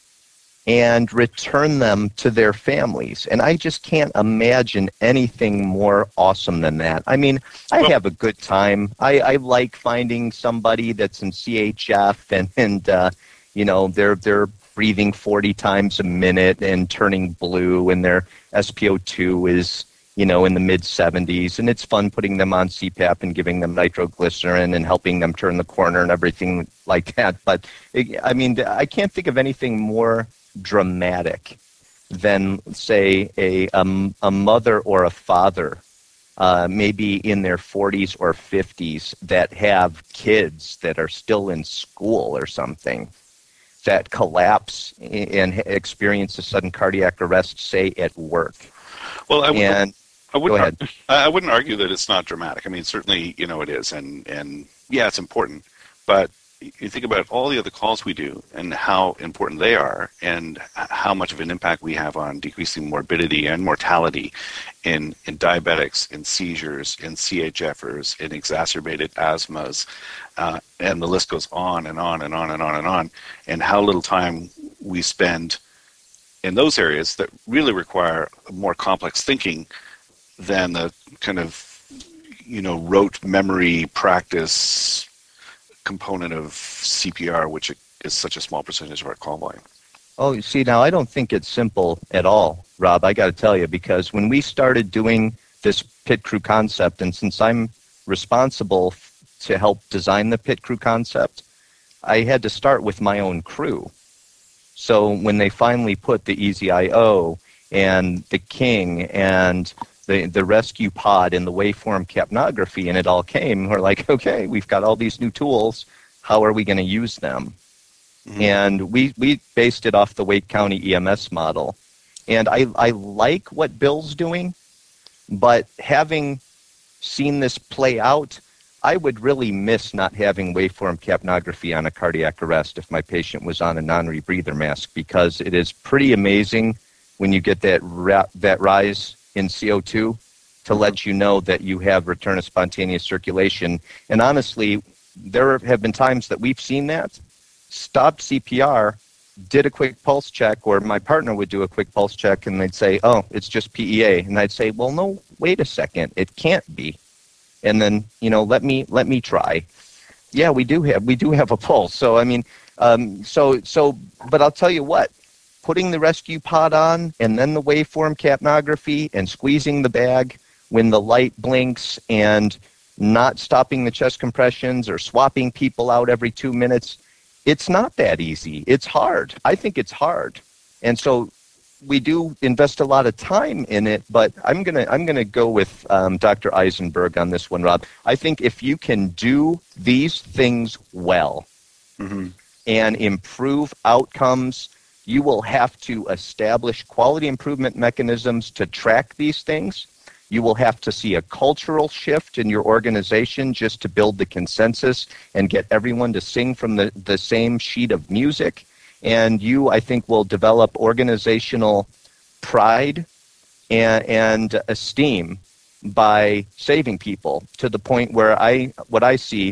Speaker 4: and return them to their families. And I just can't imagine anything more awesome than that. I mean, I well, have a good time. I, I like finding somebody that's in C H F and, and uh, you know, they're they're breathing forty times a minute and turning blue, and their S P O two is, you know, in the mid seventies. And it's fun putting them on C PAP and giving them nitroglycerin and helping them turn the corner and everything like that. But, I mean, I can't think of anything more dramatic than, say, a um, a mother or a father, uh, maybe in their forties or fifties, that have kids that are still in school or something, that collapse and experience a sudden cardiac arrest, say, at work.
Speaker 2: Well, I would,
Speaker 4: and
Speaker 2: I wouldn't,
Speaker 4: go ahead.
Speaker 2: I wouldn't argue that it's not dramatic. I mean, certainly, you know, it is, and and yeah, it's important, but you think about all the other calls we do and how important they are and how much of an impact we have on decreasing morbidity and mortality in, in diabetics, in seizures, in C H Fers, in exacerbated asthmas, uh, and the list goes on and on and on and on and on, and how little time we spend in those areas that really require more complex thinking than the kind of, you know, rote memory practice component of C P R, which is such a small percentage of our call volume.
Speaker 4: Oh, you see, now I don't think it's simple at all, Rob. I got to tell you, because when we started doing this pit crew concept, and since I'm responsible to help design the pit crew concept, I had to start with my own crew. So when they finally put the E Z I O and the King and the, the rescue pod and the waveform capnography, and it all came. We're like, okay, we've got all these new tools. How are we going to use them? Mm-hmm. And we, we based it off the Wake County E M S model. And I, I like what Bill's doing, but having seen this play out, I would really miss not having waveform capnography on a cardiac arrest if my patient was on a non-rebreather mask, because it is pretty amazing when you get that ra- that rise in C O two to let you know that you have return of spontaneous circulation. And honestly, there have been times that we've seen that, stopped C P R, did a quick pulse check, or my partner would do a quick pulse check, and they'd say, oh, it's just P E A. And I'd say, well, no, wait a second, it can't be. And then, you know, let me let me try. Yeah, we do have we do have a pulse. So I mean, um, so so. But I'll tell you what, putting the rescue pod on and then the waveform capnography and squeezing the bag when the light blinks and not stopping the chest compressions or swapping people out every two minutes, it's not that easy. It's hard. I think it's hard, and so we do invest a lot of time in it, but I'm gonna I'm gonna go with um, Doctor Eisenberg on this one, Rob. I think if you can do these things well mm-hmm. and improve outcomes, you will have to establish quality improvement mechanisms to track these things. You will have to see a cultural shift in your organization just to build the consensus and get everyone to sing from the, the same sheet of music. And you, I think, will develop organizational pride and, and esteem by saving people to the point where I, what I see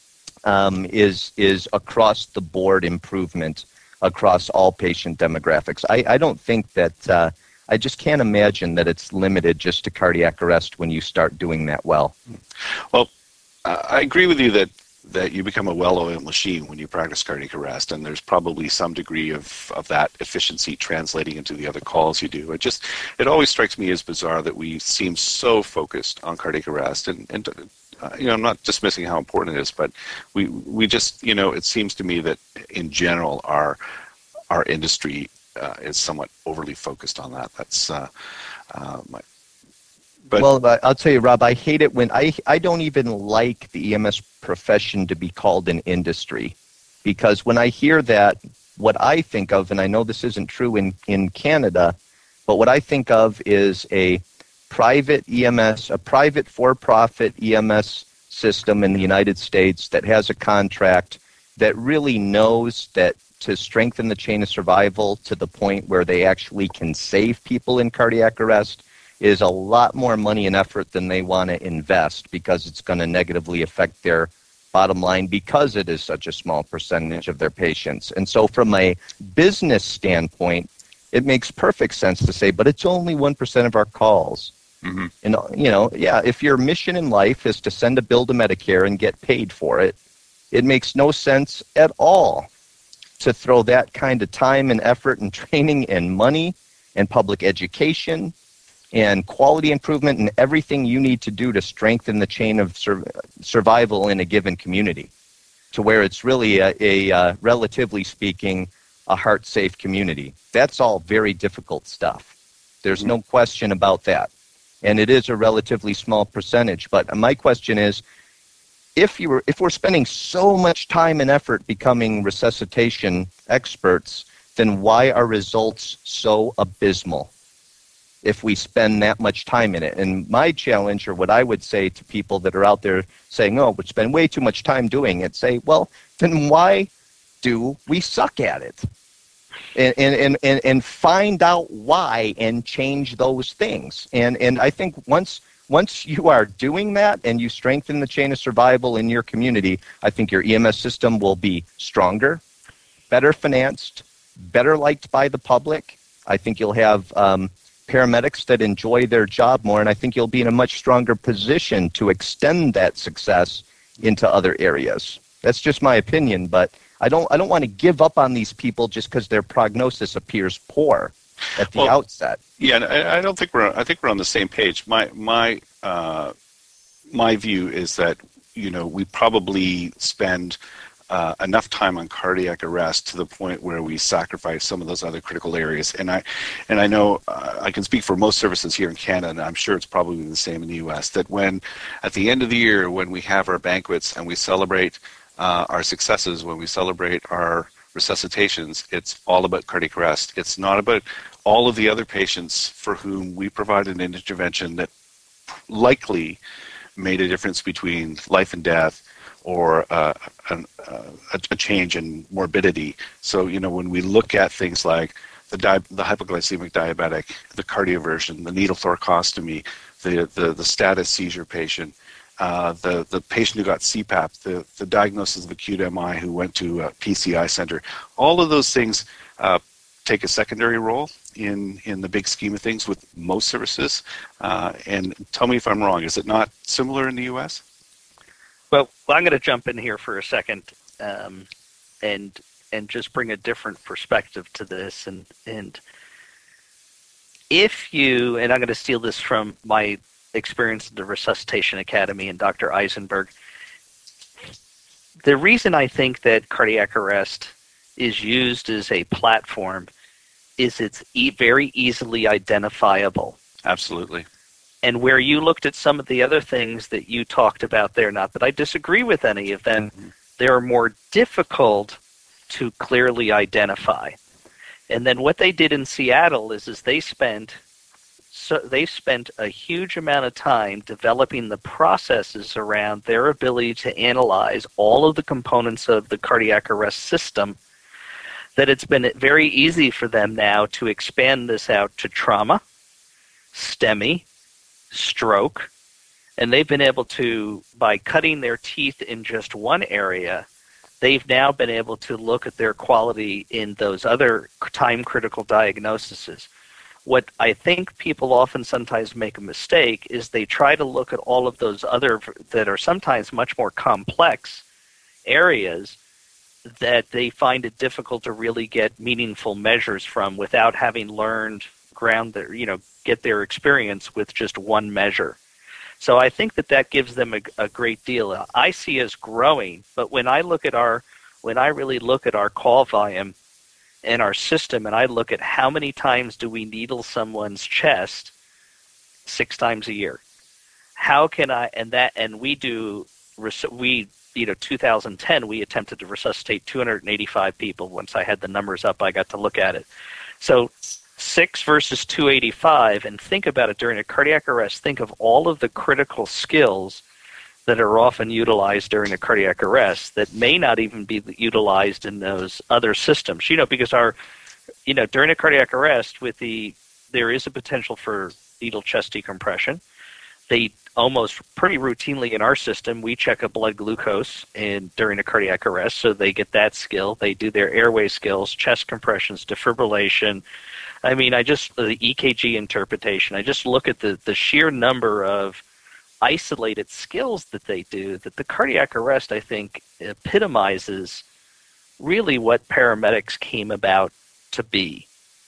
Speaker 4: um, is is across the board improvement across all patient demographics. I, I don't think that, uh, I just can't imagine that it's limited just to cardiac arrest when you start doing that well.
Speaker 2: Well, uh, I agree with you that that you become a well-oiled machine when you practice cardiac arrest, and there's probably some degree of, of that efficiency translating into the other calls you do. It just, it always strikes me as bizarre that we seem so focused on cardiac arrest, and, and uh, you know, I'm not dismissing how important it is, but we we just, you know, it seems to me that in general our our industry uh, is somewhat overly focused on that. That's uh, uh, my But,
Speaker 4: well, I'll tell you, Rob, I hate it when I, I don't even like the E M S profession to be called an industry, because when I hear that, what I think of, and I know this isn't true in, in Canada, but what I think of is a private E M S, a private for-profit E M S system in the United States that has a contract that really knows that to strengthen the chain of survival to the point where they actually can save people in cardiac arrest is a lot more money and effort than they want to invest, because it's going to negatively affect their bottom line because it is such a small percentage of their patients. And so from a business standpoint, it makes perfect sense to say, but it's only one percent of our calls. Mm-hmm. And, you know, yeah, if your mission in life is to send a bill to Medicare and get paid for it, it makes no sense at all to throw that kind of time and effort and training and money and public education and quality improvement and everything you need to do to strengthen the chain of sur- survival in a given community to where it's really a, a uh, relatively speaking, a heart-safe community. That's all very difficult stuff. There's no question about that. And it is a relatively small percentage. But my question is, if you were, if we're spending so much time and effort becoming resuscitation experts, then why are results so abysmal if we spend that much time in it? And my challenge, or what I would say to people that are out there saying, oh, we spend way too much time doing it, say, well, then why do we suck at it? And and, and, and find out why and change those things. And and I think once once you are doing that and you strengthen the chain of survival in your community, I think your E M S system will be stronger, better financed, better liked by the public. I think you'll have um, paramedics that enjoy their job more, and I think you'll be in a much stronger position to extend that success into other areas. That's just my opinion, but I don't I don't want to give up on these people just because their prognosis appears poor at the well, outset.
Speaker 2: Yeah, I, I don't think we're I think we're on the same page. My my uh, my view is that, you know, we probably spend uh, enough time on cardiac arrest to the point where we sacrifice some of those other critical areas. And I, and I know uh, I can speak for most services here in Canada, and I'm sure it's probably the same in the U S, that when at the end of the year, when we have our banquets and we celebrate uh, our successes, when we celebrate our resuscitations, it's all about cardiac arrest. It's not about all of the other patients for whom we provided an intervention that likely made a difference between life and death, or uh, an, uh, a change in morbidity. So, you know, when we look at things like the, di- the hypoglycemic diabetic, the cardioversion, the needle thoracostomy, the, the, the status seizure patient, uh, the, the patient who got C PAP, the, the diagnosis of acute M I who went to a P C I center, all of those things uh, take a secondary role in, in the big scheme of things with most services. Uh, and tell me if I'm wrong, is it not similar in the U S?
Speaker 3: Well, I'm going to jump in here for a second, um, and and just bring a different perspective to this. And and if you, and I'm going to steal this from my experience at the Resuscitation Academy and Doctor Eisenberg, the reason I think that cardiac arrest is used as a platform is it's e- very easily identifiable.
Speaker 2: Absolutely.
Speaker 3: And where you looked at some of the other things that you talked about there, not that I disagree with any of them, mm-hmm. they're more difficult to clearly identify. And then what they did in Seattle is, is they spent so they spent a huge amount of time developing the processes around their ability to analyze all of the components of the cardiac arrest system, that it's been very easy for them now to expand this out to trauma, STEMI, stroke, and they've been able to, by cutting their teeth in just one area, they've now been able to look at their quality in those other time-critical diagnoses. What I think people often sometimes make a mistake is they try to look at all of those other that are sometimes much more complex areas that they find it difficult to really get meaningful measures from without having learned ground their, you know, get their experience with just one measure. So I think that that gives them a, a great deal. I see us growing, but when I look at our, when I really look at our call volume and our system, and I look at how many times do we needle someone's chest, six times a year. How can I, and that, and we do, we, you know, two thousand ten, we attempted to resuscitate two hundred eighty-five people. Once I had the numbers up, I got to look at it. So six versus two eighty-five, and think about it during a cardiac arrest. Think of all of the critical skills that are often utilized during a cardiac arrest that may not even be utilized in those other systems. You know, because our, you know, during a cardiac arrest, with the, there is a potential for needle chest decompression. They almost pretty routinely in our system, we check a blood glucose in during a cardiac arrest, so they get that skill. They do their airway skills, chest compressions, defibrillation. I mean, I just, the E K G interpretation, I just look at the, the sheer number of isolated skills that they do, that the cardiac arrest, I think, epitomizes really what paramedics came about to be.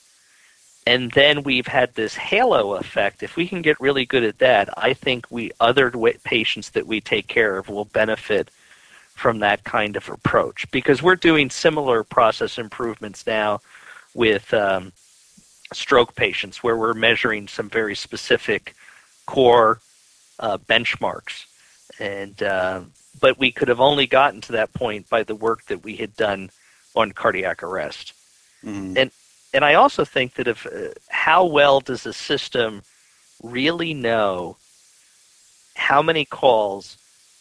Speaker 3: And then we've had this halo effect. If we can get really good at that, I think we other patients that we take care of will benefit from that kind of approach, because we're doing similar process improvements now with um, stroke patients, where we're measuring some very specific core uh, benchmarks. And uh, but we could have only gotten to that point by the work that we had done on cardiac arrest. Mm-hmm. And and I also think that if uh, how well does the system really know how many calls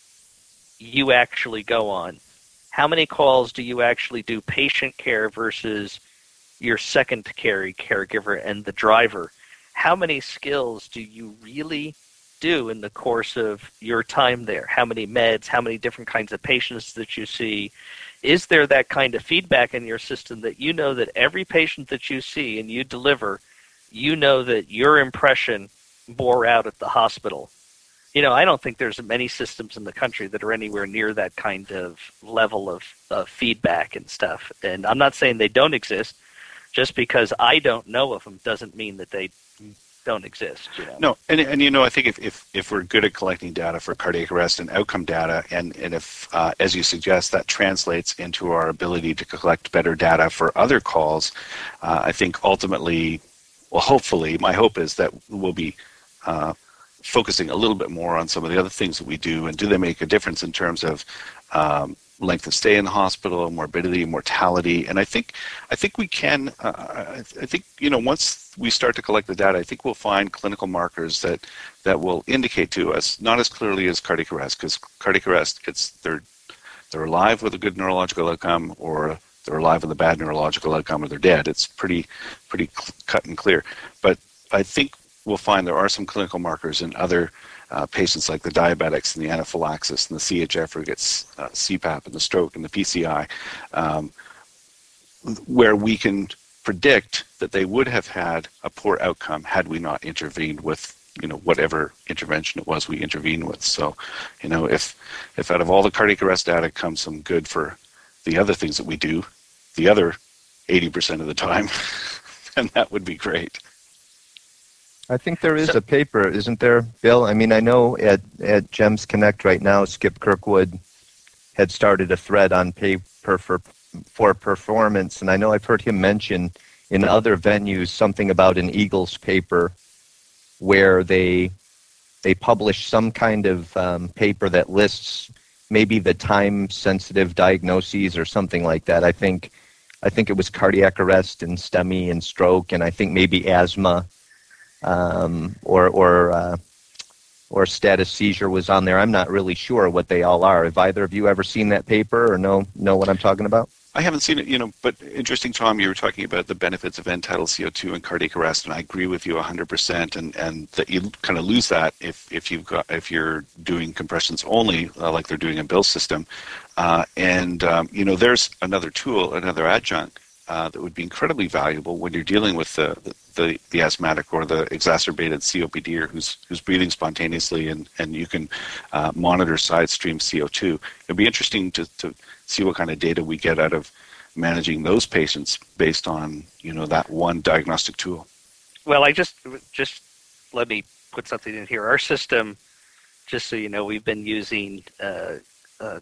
Speaker 3: you actually go on? How many calls do you actually do patient care versus your secondary caregiver and the driver? How many skills do you really do in the course of your time there? How many meds, how many different kinds of patients that you see? Is there that kind of feedback in your system that you know that every patient that you see and you deliver, you know that your impression bore out at the hospital? You know, I don't think there's many systems in the country that are anywhere near that kind of level of, of feedback and stuff. And I'm not saying they don't exist. Just because I don't know of them doesn't mean that they don't exist. You know?
Speaker 2: No, and and you know, I think if, if, if we're good at collecting data for cardiac arrest and outcome data, and, and if, uh, as you suggest, that translates into our ability to collect better data for other calls, uh, I think ultimately, well, hopefully, my hope is that we'll be uh, focusing a little bit more on some of the other things that we do, and do they make a difference in terms of um, length of stay in the hospital, morbidity, mortality, and I think I think we can. Uh, I, I think you know once we start to collect the data, I think we'll find clinical markers that that will indicate to us, not as clearly as cardiac arrest, because cardiac arrest, it's they're they're alive with a good neurological outcome, or they're alive with a bad neurological outcome, or they're dead. It's pretty pretty cut and clear. But I think we'll find there are some clinical markers in other Uh, patients like the diabetics and the anaphylaxis and the C H F who gets uh, C PAP and the stroke and the P C I, um, where we can predict that they would have had a poor outcome had we not intervened with, you know, whatever intervention it was we intervened with. So, you know, if if out of all the cardiac arrest data comes some good for the other things that we do, the other eighty percent of the time, then that would be great.
Speaker 4: I think there is a paper, isn't there, Bill? I mean, I know at, at GEMS Connect right now, Skip Kirkwood had started a thread on paper for, for performance, and I know I've heard him mention in other venues something about an Eagles paper where they they publish some kind of um, paper that lists maybe the time-sensitive diagnoses or something like that. I think I think it was cardiac arrest and STEMI and stroke, and I think maybe asthma. Um, or or uh, or status seizure was on there. I'm not really sure what they all are. Have either of you ever seen that paper or know know what I'm talking about?
Speaker 2: I haven't seen it, you know, but interesting, Tom, you were talking about the benefits of end-tidal C O two and cardiac arrest, and I agree with you one hundred percent, and, and that you kind of lose that if, if, you've got, if you're doing compressions only, uh, like they're doing in Bill's system. Uh, and, um, you know, there's another tool, another adjunct uh, that would be incredibly valuable when you're dealing with the, the The, the asthmatic or the exacerbated C O P D, or who's who's breathing spontaneously, and and you can uh, monitor side stream C O two. It'd be interesting to, to see what kind of data we get out of managing those patients based on, you know, that one diagnostic tool.
Speaker 3: Well, I just just let me put something in here. Our system, just so you know, we've been using uh, uh,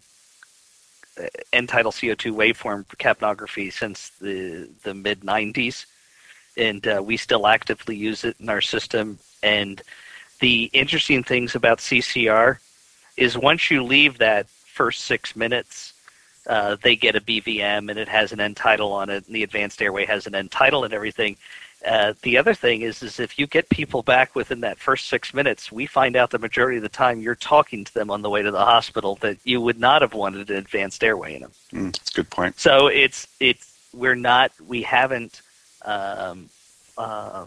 Speaker 3: end-tidal C O two waveform capnography since the the mid nineties. And uh, we still actively use it in our system. And the interesting things about C C R is once you leave that first six minutes, uh, they get a B V M and it has an end tidal on it, and the advanced airway has an end tidal and everything. Uh, the other thing is, is if you get people back within that first six minutes, we find out the majority of the time you're talking to them on the way to the hospital that you would not have wanted an advanced airway in them.
Speaker 2: Mm, that's a good point.
Speaker 3: So it's it's we're not we haven't. Um, uh,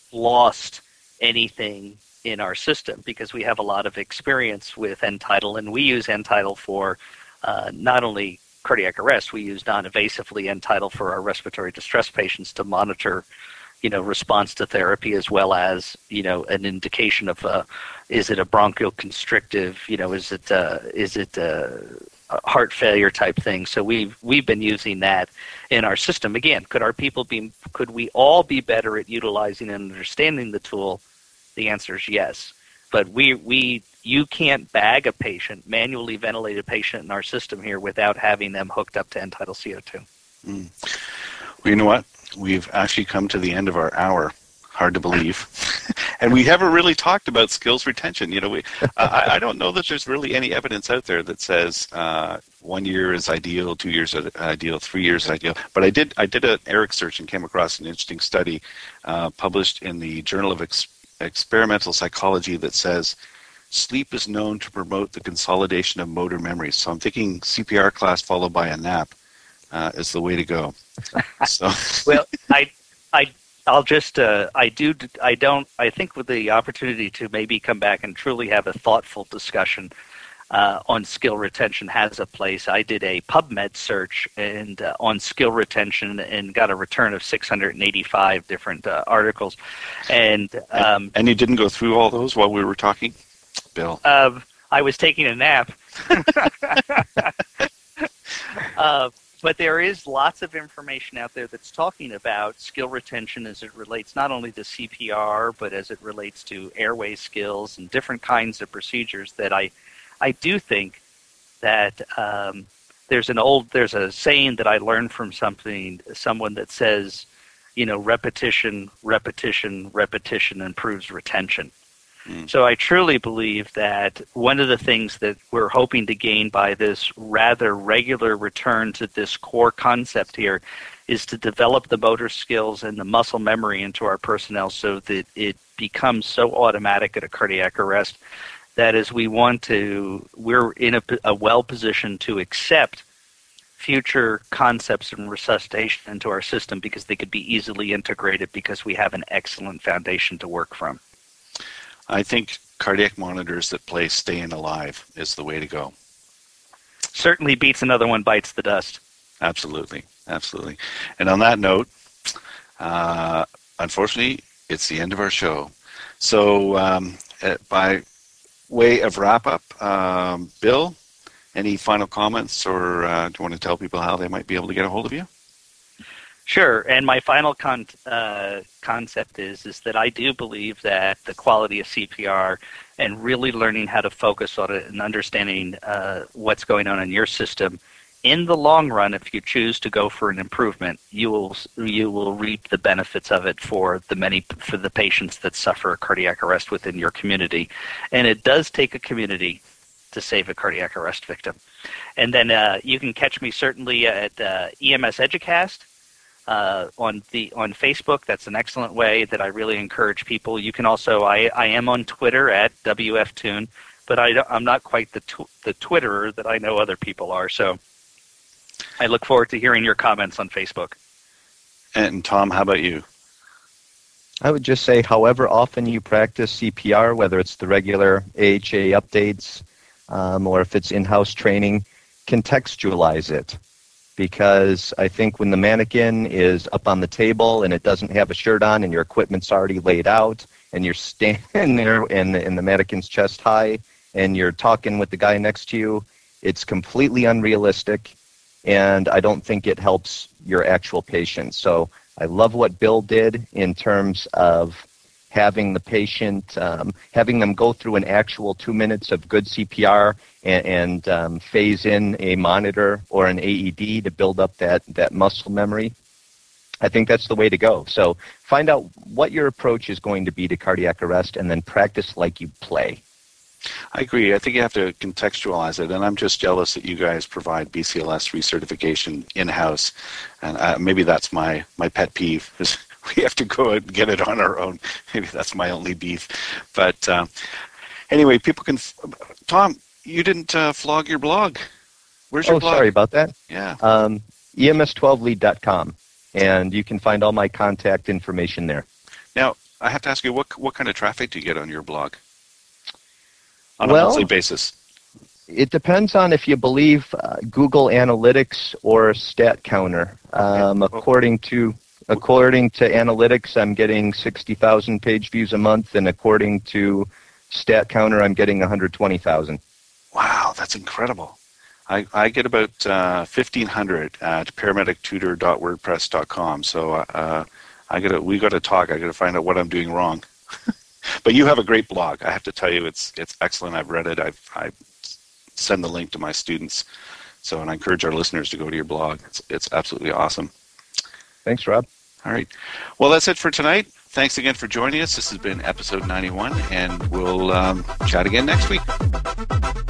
Speaker 3: lost anything in our system because we have a lot of experience with end tidal, and we use end tidal for uh, not only cardiac arrest, we use non-invasively end tidal for our respiratory distress patients to monitor, you know, response to therapy, as well as, you know, an indication of uh, is it a bronchial constrictive, you know, is it uh, is it uh, heart failure type thing. So we've we've been using that in our system. Again, could our people be could we all be better at utilizing and understanding the tool? The answer is yes. But we we you can't bag a patient, manually ventilate a patient in our system here without having them hooked up to end-tidal C O two.
Speaker 2: Mm. Well, you know what? We've actually come to the end of our hour. Hard to believe. And we haven't really talked about skills retention. You know, we, uh, I, I don't know that there's really any evidence out there that says uh, one year is ideal, two years is ideal, three years is ideal. But I did I did an ERIC search and came across an interesting study uh, published in the Journal of Ex- Experimental Psychology that says sleep is known to promote the consolidation of motor memory. So I'm thinking C P R class followed by a nap uh, is the way to go. So
Speaker 3: well, I I. I'll just, uh, I do, I don't, I think with the opportunity to maybe come back and truly have a thoughtful discussion uh, on skill retention has a place. I did a PubMed search and uh, on skill retention and got a return of six hundred eighty-five different uh, articles. And, um,
Speaker 2: and and you didn't go through all those while we were talking, Bill?
Speaker 3: Uh, I was taking a nap. uh, but there is lots of information out there that's talking about skill retention as it relates not only to C P R, but as it relates to airway skills and different kinds of procedures that I, I do think that um, there's an old, there's a saying that I learned from something, someone that says, you know, repetition, repetition, repetition improves retention. Mm. So I truly believe that one of the things that we're hoping to gain by this rather regular return to this core concept here is to develop the motor skills and the muscle memory into our personnel so that it becomes so automatic at a cardiac arrest that as we want to, we're in a, a well position to accept future concepts and resuscitation into our system because they could be easily integrated because we have an excellent foundation to work from.
Speaker 2: I think cardiac monitors that play Staying Alive is the way to go.
Speaker 3: Certainly beats Another One Bites the Dust.
Speaker 2: Absolutely, absolutely. And on that note, uh, unfortunately, it's the end of our show. So um, uh, by way of wrap-up, um, Bill, any final comments, or uh, do you want to tell people how they might be able to get a hold of you?
Speaker 3: Sure, and my final con- uh, concept is is that I do believe that the quality of C P R and really learning how to focus on it and understanding uh, what's going on in your system, in the long run, if you choose to go for an improvement, you will you will reap the benefits of it for the many for the patients that suffer a cardiac arrest within your community, and it does take a community to save a cardiac arrest victim. And then uh, you can catch me certainly at uh, E M S Educast. Uh, on the on Facebook. That's an excellent way that I really encourage people. You can also, I, I am on Twitter at W F Toon, but I, I'm not quite the tw- the Twitterer that I know other people are. So I look forward to hearing your comments on Facebook.
Speaker 2: And Tom, how about you?
Speaker 4: I would just say however often you practice C P R, whether it's the regular A H A updates um, or if it's in-house training, contextualize it. Because I think when the mannequin is up on the table and it doesn't have a shirt on and your equipment's already laid out and you're standing there and the, and the mannequin's chest high and you're talking with the guy next to you, it's completely unrealistic, and I don't think it helps your actual patient. So I love what Bill did in terms of having the patient, um, having them go through an actual two minutes of good C P R and, and um, phase in a monitor or an A E D to build up that, that muscle memory. I think that's the way to go. So find out what your approach is going to be to cardiac arrest and then practice like you play.
Speaker 2: I agree. I think you have to contextualize it, and I'm just jealous that you guys provide B C L S recertification in-house, and uh, maybe that's my, my pet peeve. Is we have to go and get it on our own. Maybe that's my only beef. But uh, anyway, people can... Tom, you didn't uh, flog your blog. Where's your
Speaker 4: oh,
Speaker 2: blog?
Speaker 4: sorry about that.
Speaker 2: Yeah.
Speaker 4: Um, E M S twelve lead dot com, and you can find all my contact information there.
Speaker 2: Now, I have to ask you, what what kind of traffic do you get on your blog? On
Speaker 4: well,
Speaker 2: a monthly basis?
Speaker 4: It depends on if you believe uh, Google Analytics or StatCounter. Um,
Speaker 2: okay.
Speaker 4: According to... According to analytics, I'm getting sixty thousand page views a month, and according to StatCounter, I'm getting one hundred twenty thousand.
Speaker 2: Wow, that's incredible. I, I get about uh, fifteen hundred at paramedic tutor dot wordpress dot com, so uh, I gotta, we got to talk. I got to find out what I'm doing wrong. But you have a great blog. I have to tell you, it's it's excellent. I've read it. I've, I send the link to my students, so and I encourage our listeners to go to your blog. It's it's absolutely awesome.
Speaker 4: Thanks, Rob.
Speaker 2: All right. Well, that's it for tonight. Thanks again for joining us. This has been episode ninety-one, and we'll um, chat again next week.